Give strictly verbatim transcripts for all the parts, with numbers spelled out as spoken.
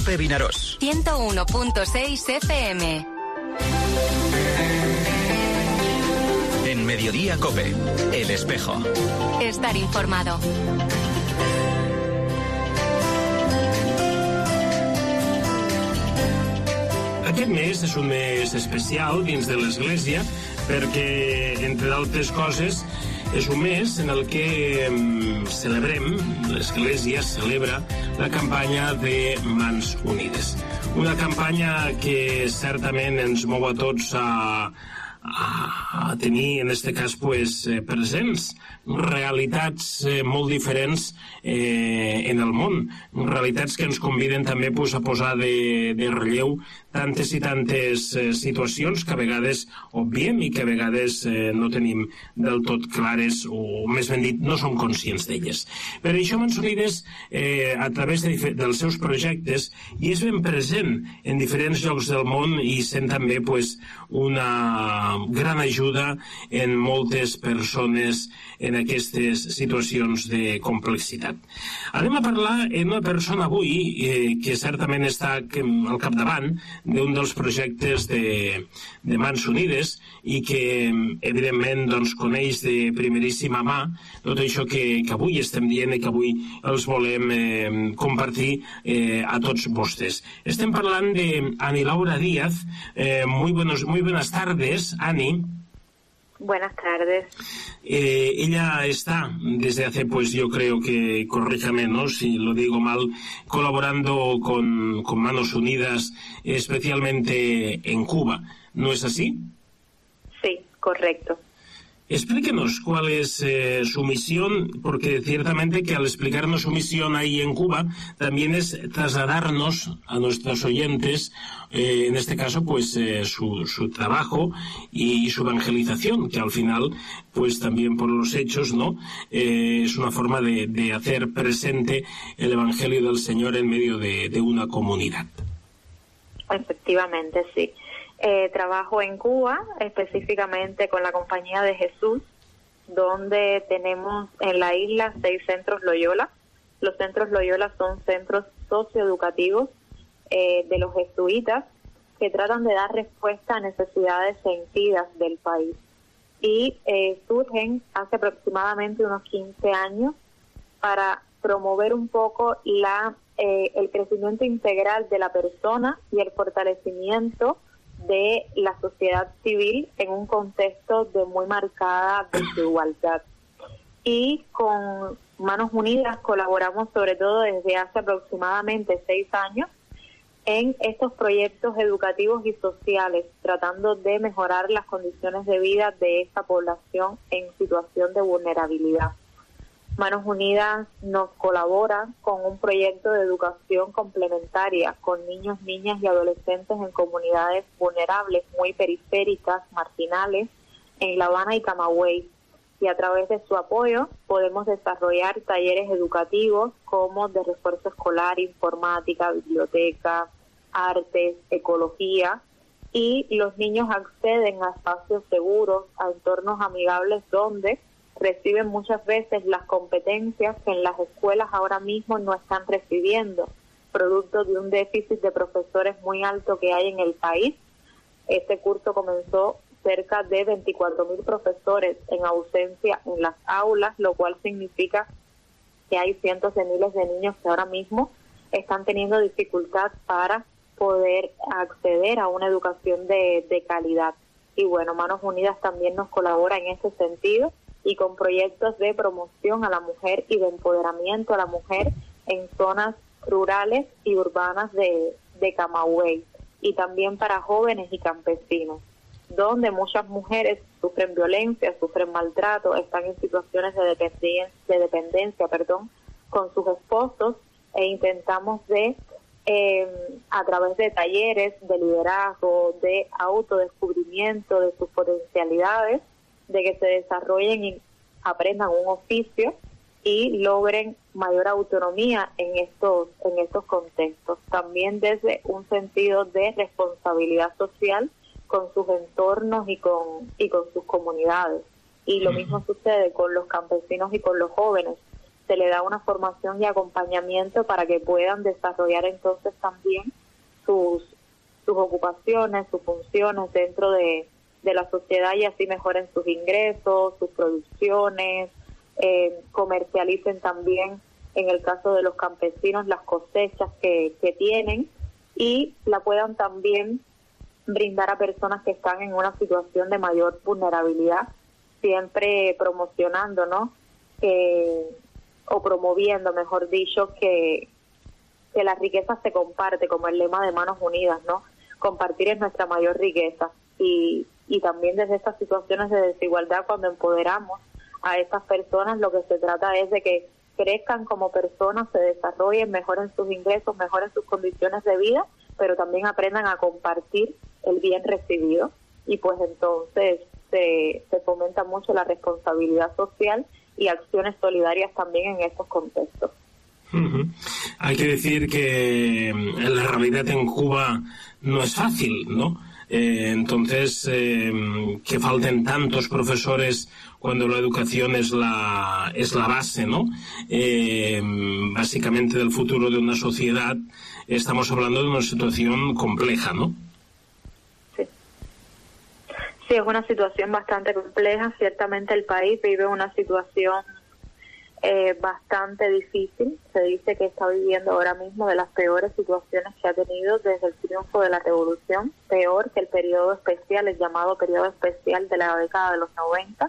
COPE Vinaròs. ciento uno punto seis F M. En Mediodía COPE, El Espejo. Estar informado. Aquest mes és un mes especial dins de l'Església perquè, entre d'altres coses, és un mes en el que celebrem, l'Església celebra la campanya de Mans Unides. Una campanya que certament ens mou a tots a, a tenir, en aquest cas, pues, presents realitats eh, molt diferents eh, en el món, realitats que ens conviden també pues, a posar de, de relleu tantes i tantes eh, situacions que a vegades obviem i que a vegades eh, no tenim del tot clares, o més ben dit, no som conscients d'elles. Per això Mans Unides, eh, a través de, dels seus projectes, i és ben present en diferents llocs del món i sent també pues, una gran ajuda en moltes persones en aquestes situacions de complexitat. Anem a parlar amb una persona avui eh, que certament està al capdavant d'un dels projectes de, de Mans Unides i que, evidentment, doncs, coneix de primeríssima mà tot això que, que avui estem dient i que avui els volem eh, compartir eh, a tots vostès. Estem parlant de Ani Laura Díaz. Eh, muy, buenos, muy buenas tardes, Ani. Buenas tardes. Eh, ella está desde hace, pues yo creo que, corríjame, ¿no?, si lo digo mal, colaborando con, con Manos Unidas, especialmente en Cuba. ¿No es así? Sí, correcto. Explíquenos cuál es eh, su misión, porque ciertamente que al explicarnos su misión ahí en Cuba, también es trasladarnos a nuestros oyentes, eh, en este caso, pues eh, su, su trabajo y, y su evangelización, que al final, pues también por los hechos, ¿no?, eh, es una forma de, de hacer presente el Evangelio del Señor en medio de, de una comunidad. Efectivamente, sí. Eh, trabajo en Cuba, específicamente con la Compañía de Jesús, donde tenemos en la isla seis centros Loyola. Los centros Loyola son centros socioeducativos eh, de los jesuitas que tratan de dar respuesta a necesidades sentidas del país. Y eh, surgen hace aproximadamente unos quince años para promover un poco la eh, el crecimiento integral de la persona y el fortalecimiento de la sociedad civil en un contexto de muy marcada desigualdad. Y con Manos Unidas colaboramos sobre todo desde hace aproximadamente seis años en estos proyectos educativos y sociales, tratando de mejorar las condiciones de vida de esta población en situación de vulnerabilidad. Manos Unidas nos colabora con un proyecto de educación complementaria con niños, niñas y adolescentes en comunidades vulnerables, muy periféricas, marginales, en La Habana y Camagüey. Y a través de su apoyo podemos desarrollar talleres educativos como de refuerzo escolar, informática, biblioteca, artes, ecología, y los niños acceden a espacios seguros, a entornos amigables donde reciben muchas veces las competencias que en las escuelas ahora mismo no están recibiendo, producto de un déficit de profesores muy alto que hay en el país. Este curso comenzó cerca de veinticuatro mil profesores en ausencia en las aulas, lo cual significa que hay cientos de miles de niños que ahora mismo están teniendo dificultad para poder acceder a una educación de, de calidad. Y bueno, Manos Unidas también nos colabora en ese sentido, y con proyectos de promoción a la mujer y de empoderamiento a la mujer en zonas rurales y urbanas de, de Camagüey, y también para jóvenes y campesinos, donde muchas mujeres sufren violencia, sufren maltrato, están en situaciones de dependencia, de dependencia perdón, con sus esposos, e intentamos de, eh, a través de talleres de liderazgo, de autodescubrimiento de sus potencialidades, de que se desarrollen y aprendan un oficio y logren mayor autonomía en estos en estos contextos. También desde un sentido de responsabilidad social con sus entornos y con y con sus comunidades. Y lo mismo sucede con los campesinos y con los jóvenes. se le da una formación y acompañamiento para que puedan desarrollar entonces también sus, sus ocupaciones, sus funciones dentro de, de la sociedad y así mejoren sus ingresos, sus producciones, eh, comercialicen también, en el caso de los campesinos, las cosechas que, que tienen y la puedan también brindar a personas que están en una situación de mayor vulnerabilidad, siempre promocionando, ¿no? Que, o promoviendo, mejor dicho, que, que la riqueza se comparte, como el lema de Manos Unidas, ¿no? Compartir es nuestra mayor riqueza. Y, y también desde estas situaciones de desigualdad, cuando empoderamos a estas personas, lo que se trata es de que crezcan como personas, se desarrollen, mejoren sus ingresos, mejoren sus condiciones de vida, pero también aprendan a compartir el bien recibido. Y pues entonces se, se fomenta mucho la responsabilidad social y acciones solidarias también en estos contextos. Uh-huh. Hay que decir que la realidad en Cuba no es fácil, ¿no? Eh, entonces, eh, que falten tantos profesores cuando la educación es la es la base, ¿no? Eh, básicamente del futuro de una sociedad, estamos hablando de una situación compleja, ¿no? Sí. Sí, es una situación bastante compleja. Ciertamente el país vive una situación Eh, bastante difícil. Se dice que está viviendo ahora mismo de las peores situaciones que ha tenido desde el triunfo de la revolución, peor que el periodo especial, el llamado periodo especial de la década de los noventa,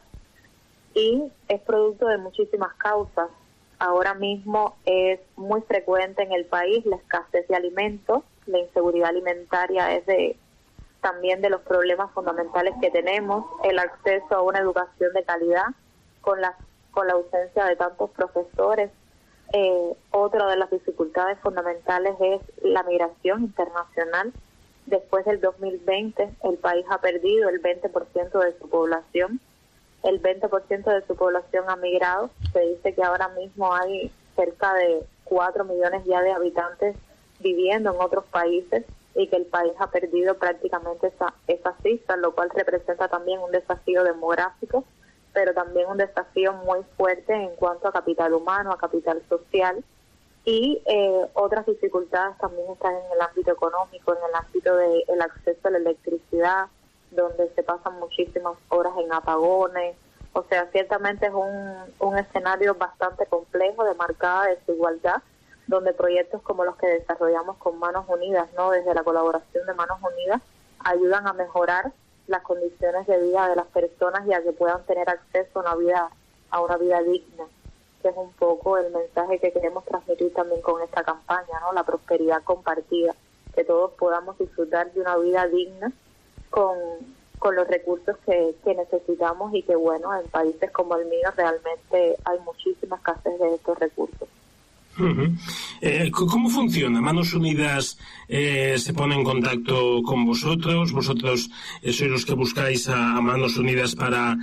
y es producto de muchísimas causas. Ahora mismo es muy frecuente en el país la escasez de alimentos, la inseguridad alimentaria es de también de los problemas fundamentales que tenemos, el acceso a una educación de calidad con las con la ausencia de tantos profesores. Eh, otra de las dificultades fundamentales es la migración internacional. Después del dos mil veinte, el país ha perdido el veinte por ciento de su población. El veinte por ciento de su población ha migrado. Se dice que ahora mismo hay cerca de cuatro millones ya de habitantes viviendo en otros países y que el país ha perdido prácticamente esa, esa cifra, lo cual representa también un desafío demográfico, pero también un desafío muy fuerte en cuanto a capital humano, a capital social, y eh, otras dificultades también están en el ámbito económico, en el ámbito del acceso a la electricidad, donde se pasan muchísimas horas en apagones. O sea, ciertamente es un, un escenario bastante complejo, de marcada desigualdad, donde proyectos como los que desarrollamos con Manos Unidas, ¿no? Desde la colaboración de Manos Unidas, ayudan a mejorar las condiciones de vida de las personas y a que puedan tener acceso a una vida a una vida digna, que es un poco el mensaje que queremos transmitir también con esta campaña, ¿no? La prosperidad compartida, que todos podamos disfrutar de una vida digna con, con los recursos que, que necesitamos y que, bueno, en países como el mío realmente hay muchísima escasez de estos recursos. Uh-huh. Eh, ¿Cómo funciona? Manos Unidas eh, se pone en contacto con vosotros, vosotros eh, sois los que buscáis a, a Manos Unidas para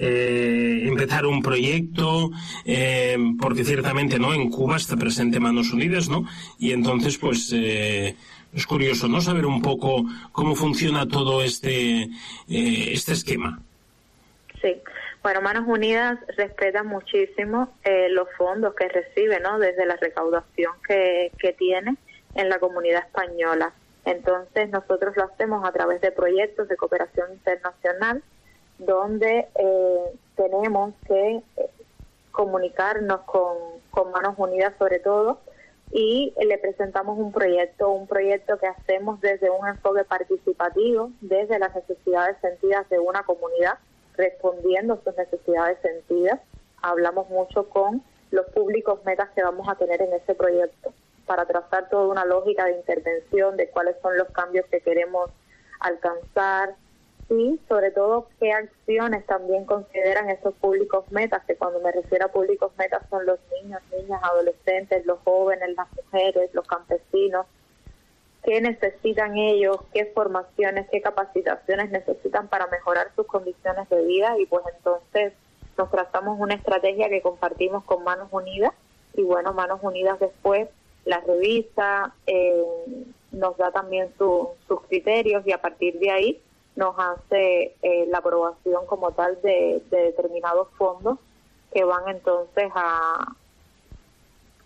eh, empezar un proyecto, eh, porque ciertamente, ¿no?, en Cuba está presente Manos Unidas, ¿no? Y entonces, pues, eh, es curioso, ¿no?, saber un poco cómo funciona todo este eh, este esquema. Sí. Bueno, Manos Unidas respeta muchísimo eh, los fondos que recibe, ¿no?, desde la recaudación que, que tiene en la comunidad española. Entonces, nosotros lo hacemos a través de proyectos de cooperación internacional, donde eh, tenemos que eh, comunicarnos con, con Manos Unidas sobre todo, y eh, le presentamos un proyecto, un proyecto que hacemos desde un enfoque participativo, desde las necesidades sentidas de una comunidad, respondiendo a sus necesidades sentidas. Hablamos mucho con los públicos metas que vamos a tener en ese proyecto para trazar toda una lógica de intervención de cuáles son los cambios que queremos alcanzar y sobre todo qué acciones también consideran esos públicos metas, que cuando me refiero a públicos metas son los niños, niñas, adolescentes, los jóvenes, las mujeres, los campesinos. ¿Qué necesitan ellos? ¿Qué formaciones, qué capacitaciones necesitan para mejorar sus condiciones de vida? Y pues entonces nos trazamos una estrategia que compartimos con Manos Unidas y bueno, Manos Unidas después la revisa, eh, nos da también su, sus criterios y a partir de ahí nos hace eh, la aprobación como tal de, de determinados fondos que van entonces a,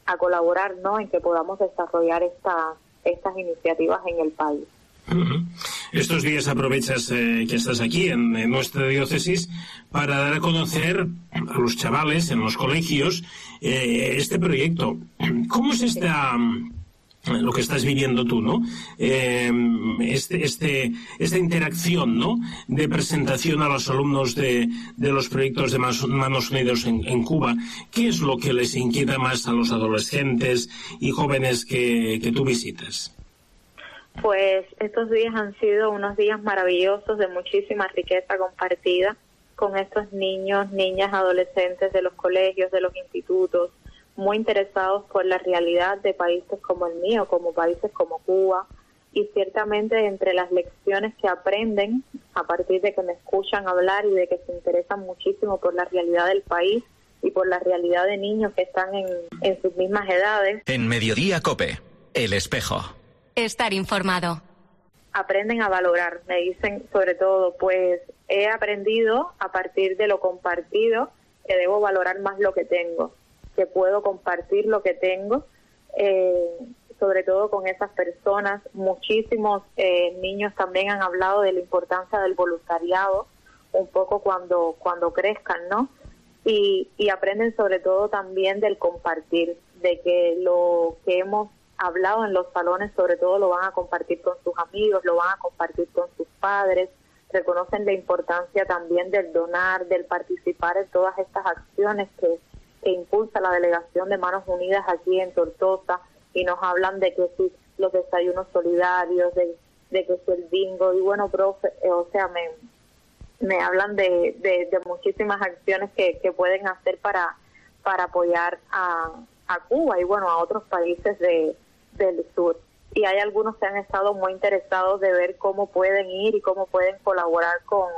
a colaborar, ¿no?, en que podamos desarrollar esta, estas iniciativas en el país. Uh-huh. Estos días aprovechas eh, que estás aquí en, en nuestra diócesis para dar a conocer a los chavales en los colegios eh, este proyecto. ¿Cómo es esta, lo que estás viviendo tú, ¿no? Eh, este, este, esta interacción, ¿no?, de presentación a los alumnos de, de los proyectos de Manos Unidas en, en Cuba? ¿Qué es lo que les inquieta más a los adolescentes y jóvenes que, que tú visitas? Pues estos días han sido unos días maravillosos de muchísima riqueza compartida con estos niños, niñas, adolescentes de los colegios, de los institutos, muy interesados por la realidad de países como el mío, como países como Cuba, y ciertamente entre las lecciones que aprenden a partir de que me escuchan hablar y de que se interesan muchísimo por la realidad del país y por la realidad de niños que están en, en sus mismas edades. En Mediodía COPE, El Espejo. Estar informado. Aprenden a valorar, me dicen sobre todo, pues he aprendido a partir de lo compartido que debo valorar más lo que tengo, que puedo compartir lo que tengo, eh, sobre todo con esas personas. Muchísimos eh, niños también han hablado de la importancia del voluntariado, un poco cuando, cuando crezcan, ¿no? Y, y aprenden sobre todo también del compartir, de que lo que hemos hablado en los salones sobre todo lo van a compartir con sus amigos, lo van a compartir con sus padres, reconocen la importancia también del donar, del participar en todas estas acciones que, que impulsa la Delegación de Manos Unidas aquí en Tortosa, y nos hablan de que si los desayunos solidarios, de, de que si el bingo, y bueno, profe, eh, o sea, me, me hablan de, de, de muchísimas acciones que, que pueden hacer para, para apoyar a, a Cuba y bueno, a otros países de del sur. Y hay algunos que han estado muy interesados de ver cómo pueden ir y cómo pueden colaborar con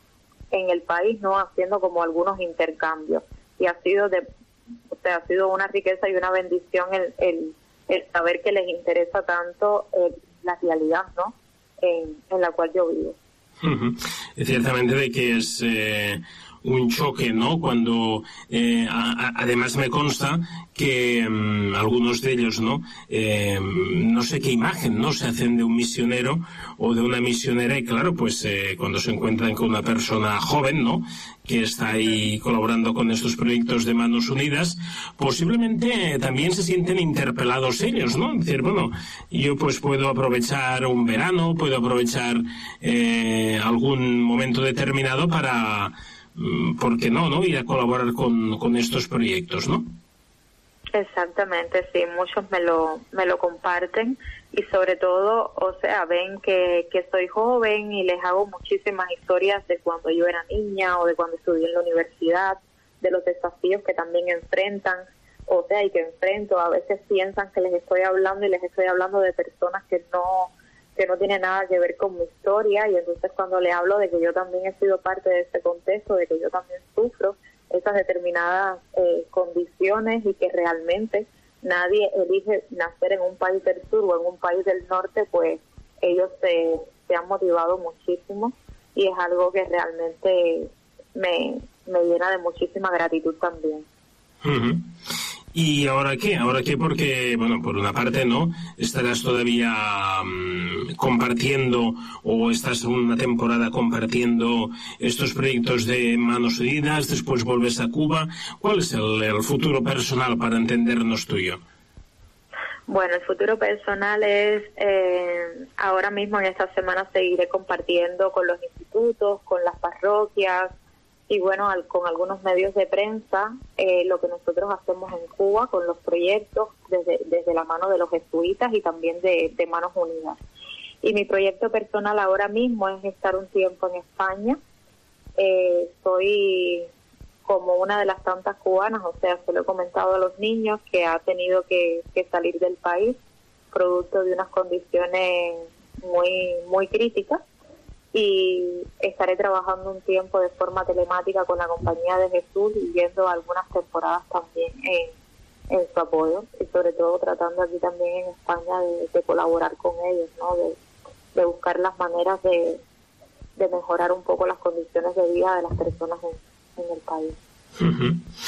en el país, ¿no?, haciendo como algunos intercambios. Y ha sido de, o sea, ha sido una riqueza y una bendición el, el, el saber que les interesa tanto el, la realidad, ¿no?, en, en la cual yo vivo. Uh-huh. Ciertamente de que es eh, un choque, ¿no?, cuando eh, a, a, además me consta que um, algunos de ellos, ¿no?, eh, no sé qué imagen, ¿no?, se hacen de un misionero o de una misionera, y claro, pues eh, cuando se encuentran con una persona joven, ¿no?, que está ahí colaborando con estos proyectos de Manos Unidas, posiblemente también se sienten interpelados ellos, ¿no? Es decir, bueno, yo pues puedo aprovechar un verano, puedo aprovechar eh, algún momento determinado para, ¿por qué no?, ¿no?, ir a colaborar con, con estos proyectos, ¿no? Exactamente, sí, muchos me lo me lo comparten y sobre todo, o sea, ven que, que soy joven y les hago muchísimas historias de cuando yo era niña o de cuando estudié en la universidad, de los desafíos que también enfrentan, o sea, y que enfrento. A veces piensan que les estoy hablando y les estoy hablando de personas que no que no tienen nada que ver con mi historia, y entonces cuando le hablo de que yo también he sido parte de ese contexto, de que yo también sufro esas determinadas eh, condiciones y que realmente nadie elige nacer en un país del sur o en un país del norte, pues ellos se, se han motivado muchísimo y es algo que realmente me, me llena de muchísima gratitud también. Uh-huh. ¿Y ahora qué? ¿Ahora qué? Porque, bueno, por una parte, ¿no?, estarás todavía um, compartiendo, o estás una temporada compartiendo estos proyectos de Manos Unidas, después vuelves a Cuba. ¿Cuál es el, el futuro personal para entendernos tú y yo? Bueno, el futuro personal es, eh, ahora mismo en esta semana seguiré compartiendo con los institutos, con las parroquias, y bueno, al, con algunos medios de prensa, eh, lo que nosotros hacemos en Cuba con los proyectos desde, desde la mano de los jesuitas y también de, de Manos Unidas. Y mi proyecto personal ahora mismo es estar un tiempo en España. Eh, soy como una de las tantas cubanas, o sea, se lo he comentado a los niños, que ha tenido que, que salir del país producto de unas condiciones muy, muy críticas. Y estaré trabajando un tiempo de forma telemática con la Compañía de Jesús y viendo algunas temporadas también en, en su apoyo, y sobre todo tratando aquí también en España de, de colaborar con ellos, ¿no?, de, de buscar las maneras de, de mejorar un poco las condiciones de vida de las personas en, en el país. Uh-huh.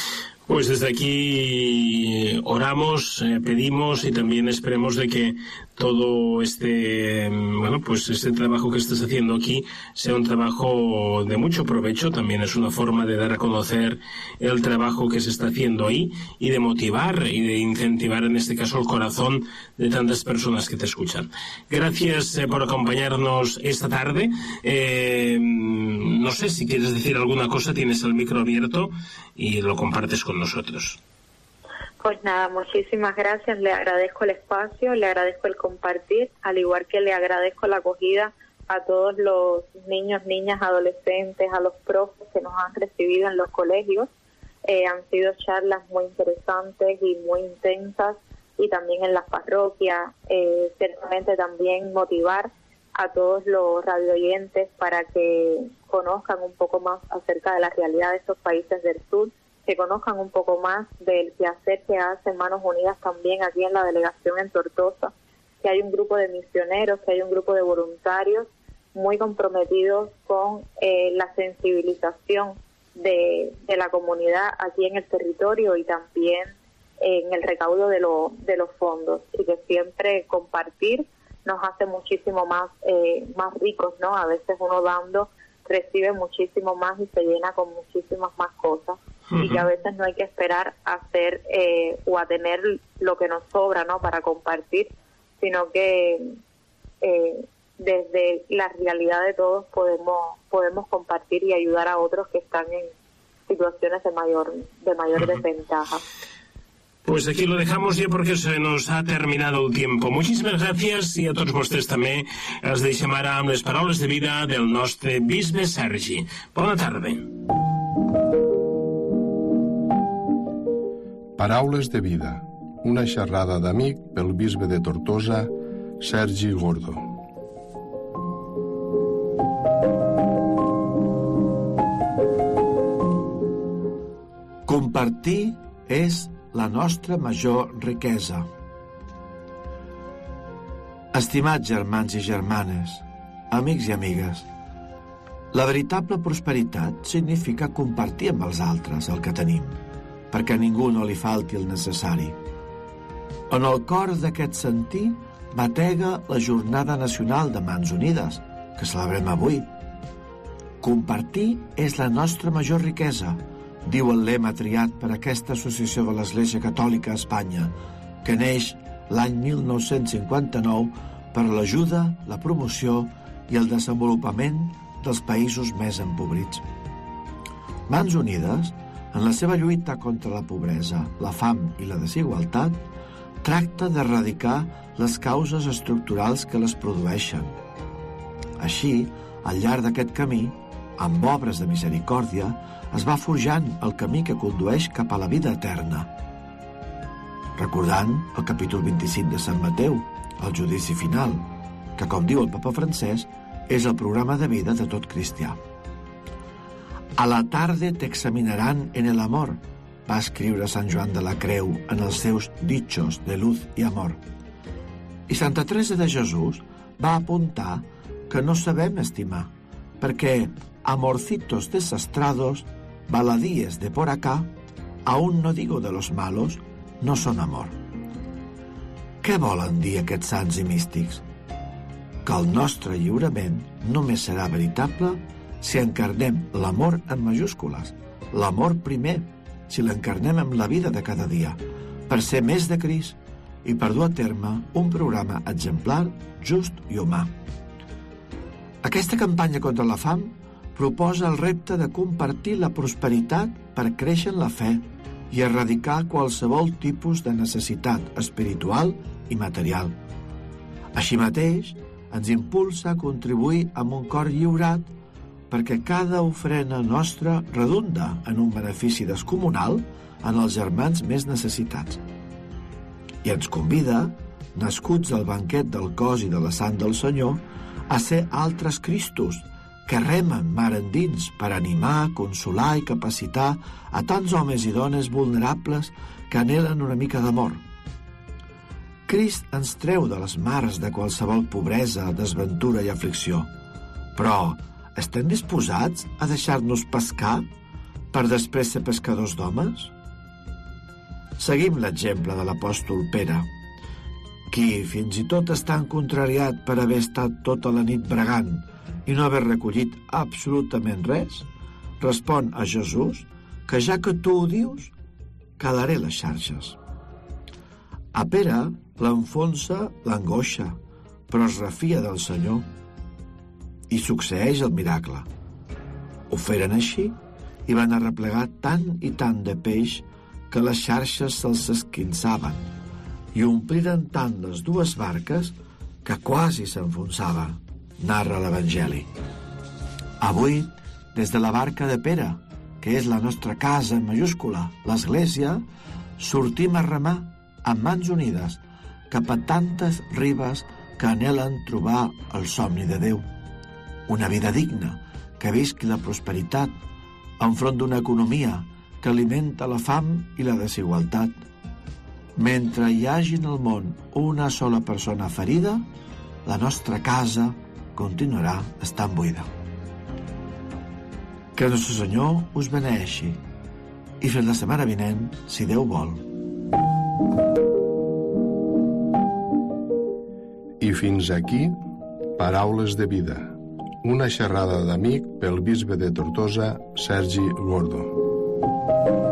Pues desde aquí oramos, eh, pedimos y también esperemos de que todo este, bueno, pues este trabajo que estás haciendo aquí sea un trabajo de mucho provecho. También es una forma de dar a conocer el trabajo que se está haciendo ahí y de motivar y de incentivar, en este caso, el corazón de tantas personas que te escuchan. Gracias eh, por acompañarnos esta tarde. Eh, no sé si quieres decir alguna cosa, tienes el micro abierto y lo compartes con nosotros. Pues nada, muchísimas gracias, le agradezco el espacio, le agradezco el compartir, al igual que le agradezco la acogida a todos los niños, niñas, adolescentes, a los profes que nos han recibido en los colegios. Eh, han sido charlas muy interesantes y muy intensas, y también en las parroquias, eh, ciertamente también motivar a todos los radioyentes para que conozcan un poco más acerca de la realidad de estos países del sur, que conozcan un poco más del quehacer que hace Manos Unidas también aquí en la delegación en Tortosa, que hay un grupo de misioneros, que hay un grupo de voluntarios muy comprometidos con eh, la sensibilización de, de la comunidad aquí en el territorio y también eh, en el recaudo de, lo, de los fondos, y que siempre compartir nos hace muchísimo más, eh, más ricos, ¿no? A veces uno dando recibe muchísimo más y se llena con muchísimas más cosas. Uh-huh. Y que a veces no hay que esperar a hacer eh, o a tener lo que nos sobra, ¿no?, para compartir, sino que eh, desde la realidad de todos podemos podemos compartir y ayudar a otros que están en situaciones de mayor de mayor uh-huh. desventaja. Pues aquí lo dejamos ya porque se nos ha terminado el tiempo. Muchísimas gràcies, i a tots vostès també. Els deixem ara amb les paraules de vida del nostre bisbe Sergi. Bona tarda. Paraules de vida. Una xerrada d'amic pel bisbe de Tortosa, Sergi Gordo. Compartir és la nostra major riquesa. Estimats germans i germanes, amics i amigues, la veritable prosperitat significa compartir amb els altres el que tenim, perquè a ningú no li falti el necessari. En el cor d'aquest sentir batega la Jornada Nacional de Mans Unides, que celebrem avui. Compartir és la nostra major riquesa, diu el lema triat per aquesta associació de l'Església Catòlica a Espanya, que neix l'any mil nou-cents cinquanta-nou per l'ajuda, la promoció i el desenvolupament dels països més empobrits. Mans Unides, en la seva lluita contra la pobresa, la fam i la desigualtat, tracta d'erradicar les causes estructurals que les produeixen. Així, al llarg d'aquest camí, amb obres de misericòrdia, es va forjant el camí que condueix cap a la vida eterna. Recordant el capítol vint-i-cinc de Sant Mateu, el judici final, que, com diu el papa Francesc, és el programa de vida de tot cristià. A la tarde te examinarán en el amor, va escriure Sant Joan de la Creu en els seus dichos de luz i amor. I Santa Teresa de Jesús va apuntar que no sabem estimar, perquè amorcitos desastrados, baladíes de por acá, aún no digo de los malos, no son amor. Què volen dir aquests sants i místics? Que el nostre lliurament només serà veritable si encarnem l'amor en majúscules, l'amor primer, si l'encarnem amb la vida de cada dia, per ser més de Crist i per dur a terme un programa exemplar, just i humà. Aquesta campanya contra la fam proposa el repte de compartir la prosperitat per créixer en la fe i erradicar qualsevol tipus de necessitat espiritual i material. Així mateix, ens impulsa a contribuir amb un cor lliurat perquè cada ofrena nostra redunda en un benefici descomunal en els germans més necessitats. I ens convida, nascuts del banquet del cos i de la sang del Senyor, a ser altres Cristos, que remen mar endins per animar, consolar i capacitar a tants homes i dones vulnerables que anhelen una mica d'amor. Crist ens treu de les mars de qualsevol pobresa, desventura i aflicció, però estem disposats a deixar-nos pescar per després ser pescadors d'homes? Seguim l'exemple de l'apòstol Pere, qui, fins i tot estant contrariat per haver estat tota la nit bregant i no haver recollit absolutament res, respon a Jesús que ja que tu ho dius, calaré les xarxes. A Pere l'enfonsa l'angoixa, però es refia del Senyor i succeeix el miracle. Ho feren així i van arreplegar tant i tant de peix que les xarxes se'ls esquinçaven i ompliren tant les dues barques que quasi s'enfonsaven, narra l'Evangeli. Avui, des de la barca de Pere, que és la nostra casa en majúscula, l'Església, sortim a remar amb mans unides cap a tantes ribes que anhelen trobar el somni de Déu. Una vida digna que visqui la prosperitat enfront d'una economia que alimenta la fam i la desigualtat. Mentre hi hagi en el món una sola persona ferida, la nostra casa continuarà estant buida. Que el nostre Senyor us beneeixi i fins la setmana vinent, si Déu vol. I fins aquí, Paraules de Vida, una xerrada d'amic pel bisbe de Tortosa, Sergi Gordo.